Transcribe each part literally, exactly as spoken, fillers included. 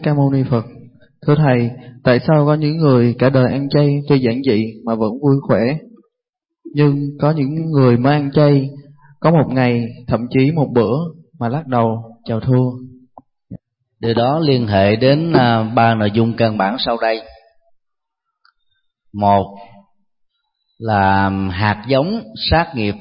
Ca Mâu Ni Phật. Thưa Thầy, tại sao có những người cả đời ăn chay tuy giản dị mà vẫn vui khỏe, nhưng có những người mới ăn chay có một ngày, thậm chí một bữa mà lắc đầu chào thua? Điều đó liên hệ đến à, ba nội dung căn bản sau đây. Một là hạt giống sát nghiệp.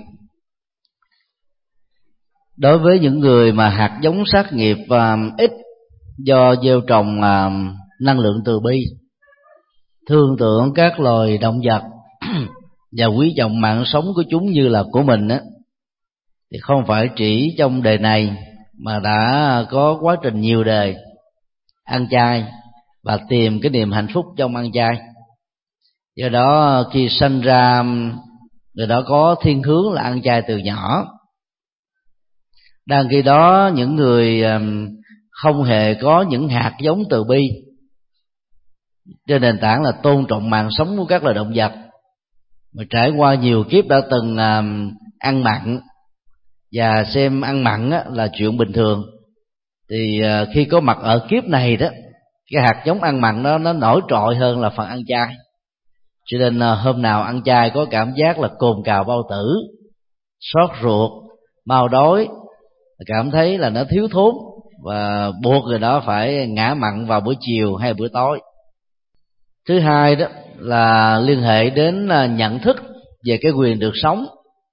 Đối với những người mà hạt giống sát nghiệp à, ít do gieo trồng à, năng lượng từ bi, thương tưởng các loài động vật và quý trọng mạng sống của chúng như là của mình á, thì không phải chỉ trong đời này mà đã có quá trình nhiều đời ăn chay và tìm cái niềm hạnh phúc trong ăn chay. Do đó khi sanh ra, người đó có thiên hướng là ăn chay từ nhỏ. Đang khi đó những người không hề có những hạt giống từ bi, trên nền tảng là tôn trọng mạng sống của các loài động vật, mà trải qua nhiều kiếp đã từng ăn mặn và xem ăn mặn là chuyện bình thường, thì khi có mặt ở kiếp này đó, cái hạt giống ăn mặn đó nó nổi trội hơn là phần ăn chay. Cho nên hôm nào ăn chay có cảm giác là cồn cào bao tử, xót ruột, mau đói, cảm thấy là nó thiếu thốn và buộc người đó phải ngã mặn vào bữa chiều hay bữa tối. Thứ hai đó là liên hệ đến nhận thức về cái quyền được sống.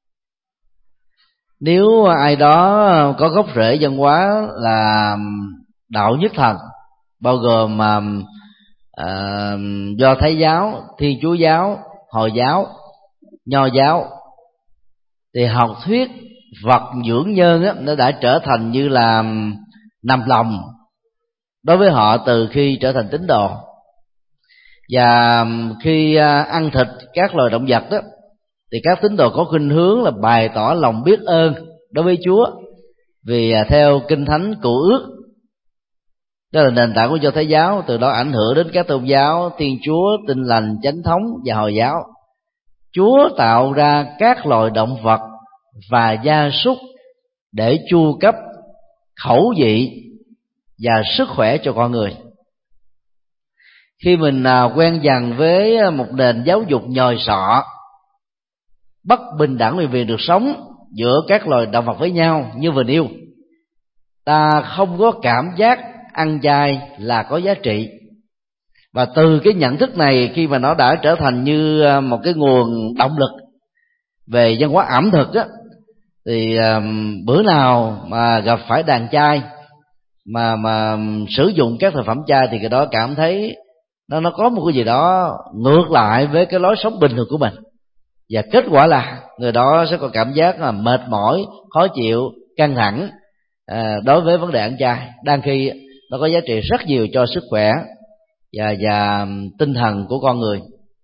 Nếu ai đó có gốc rễ văn hóa là đạo nhất thần, bao gồm uh, Do Thái giáo, Thiên Chúa giáo, Hồi giáo, Nho giáo, thì học thuyết vật dưỡng nhân á, nó đã trở thành như là nằm lòng đối với họ từ khi trở thành tín đồ. Và khi ăn thịt các loài động vật đó, thì các tín đồ có khuynh hướng là bày tỏ lòng biết ơn đối với Chúa, vì theo Kinh Thánh Cựu Ước, đó là nền tảng của Do Thái giáo, từ đó ảnh hưởng đến các tôn giáo Thiên Chúa, Tin Lành, Chánh Thống và Hồi giáo. Chúa tạo ra các loài động vật và gia súc để chu cấp khẩu vị và sức khỏe cho con người. Khi mình quen dần với một nền giáo dục nhồi sọ bất bình đẳng về việc được sống giữa các loài động vật với nhau như vừa nêu, ta không có cảm giác ăn chay là có giá trị. Và từ cái nhận thức này, khi mà nó đã trở thành như một cái nguồn động lực về văn hóa ẩm thực á, thì bữa nào mà gặp phải đàn chay mà mà sử dụng các thực phẩm chay, thì cái đó cảm thấy nó nó có một cái gì đó ngược lại với cái lối sống bình thường của mình, và kết quả là người đó sẽ có cảm giác là mệt mỏi, khó chịu, căng thẳng à, đối với vấn đề ăn chay, đang khi nó có giá trị rất nhiều cho sức khỏe và và tinh thần của con người.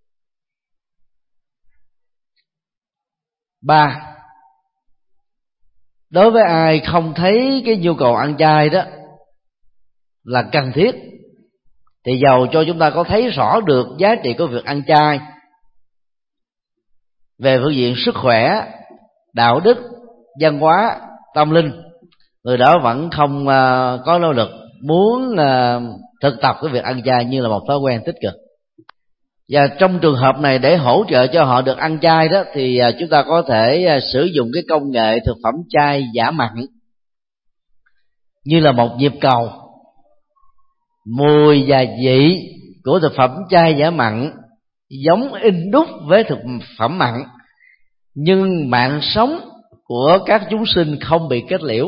Ba, đối với ai không thấy cái nhu cầu ăn chay đó là cần thiết, thì dầu cho chúng ta có thấy rõ được giá trị của việc ăn chay về phương diện sức khỏe, đạo đức, văn hóa, tâm linh, người đó vẫn không uh, có nỗ lực muốn uh, thực tập cái việc ăn chay như là một thói quen tích cực. Và trong trường hợp này, để hỗ trợ cho họ được ăn chay đó, thì uh, chúng ta có thể uh, sử dụng cái công nghệ thực phẩm chay giả mặn như là một nhịp cầu. Mùi và vị của thực phẩm chay giả mặn giống in đúc với thực phẩm mặn, nhưng mạng sống của các chúng sinh không bị kết liễu.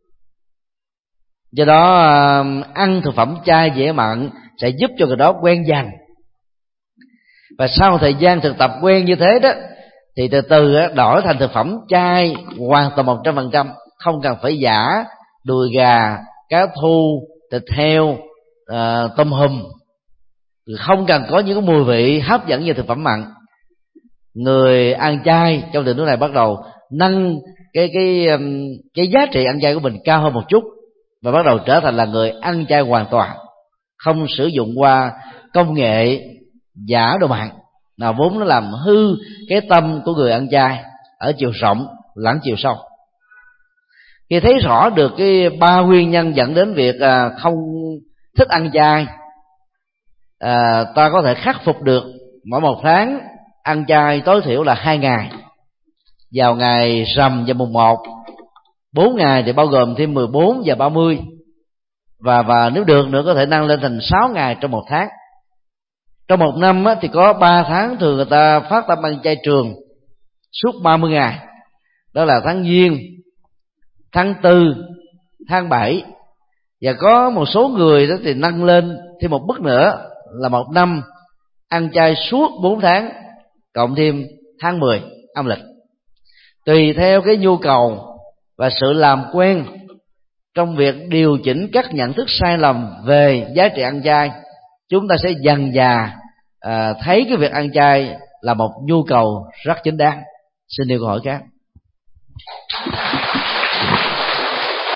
Do đó ăn thực phẩm chay dễ mặn sẽ giúp cho người đó quen dần, và sau thời gian thực tập quen như thế đó, thì từ từ đổi thành thực phẩm chay hoàn toàn một trăm phần trăm, không cần phải giả đùi gà, cá thu, thịt heo, à, tôm hùm, không cần có những cái mùi vị hấp dẫn như thực phẩm mặn. Người ăn chay trong tình huống này bắt đầu nâng cái cái cái giá trị ăn chay của mình cao hơn một chút, và bắt đầu trở thành là người ăn chay hoàn toàn, không sử dụng qua công nghệ giả đồ mặn nào vốn nó làm hư cái tâm của người ăn chay ở chiều rộng lẫn chiều sâu. Khi thấy rõ được cái ba nguyên nhân dẫn đến việc không thích ăn chay, à, ta có thể khắc phục được mỗi một tháng ăn chay tối thiểu là hai ngày, vào ngày rằm và mùng một, bốn ngày thì bao gồm thêm mười bốn và ba mươi, và và nếu được nữa có thể nâng lên thành sáu ngày trong một tháng. Trong một năm á, thì có ba tháng thường người ta phát tâm ăn chay trường suốt ba mươi ngày, đó là tháng Giêng, tháng Tư, tháng Bảy, và có một số người đó thì nâng lên thêm một bước nữa là một năm ăn chay suốt bốn tháng cộng thêm tháng mười âm lịch. Tùy theo cái nhu cầu và sự làm quen trong việc điều chỉnh các nhận thức sai lầm về giá trị ăn chay, chúng ta sẽ dần dà à, thấy cái việc ăn chay là một nhu cầu rất chính đáng. Xin điều câu hỏi khác.